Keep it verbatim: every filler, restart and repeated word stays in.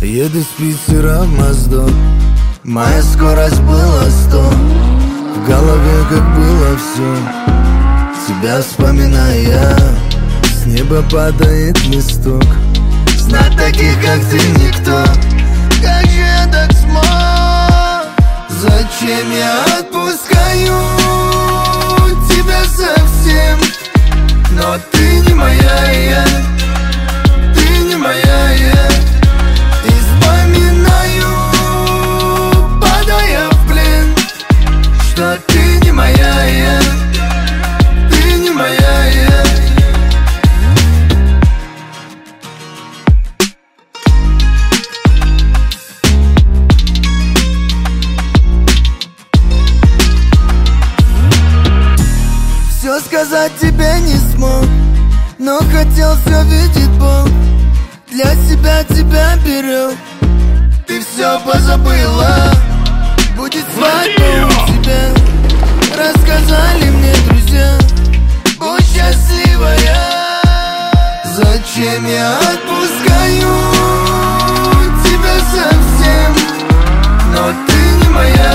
Еду с Питера в Моздок, моя скорость была сто. В голове как было все, тебя вспоминая, с неба падает листок. Знать таких, как ты, никто. Как же я так смог? Зачем я отпускаю тебя совсем? Но ты не моя, я, ты не моя, я. И вспоминаю, падая в плен, что ты не моя, я, ты не моя, я. Все сказать тебе не смог, но хотел, все видеть Бог. Для себя тебя берег, ты все позабыла. Будет свадьба у тебя, рассказали мне друзья. Будь счастливая. Зачем я отпускаю тебя совсем? Но ты не моя.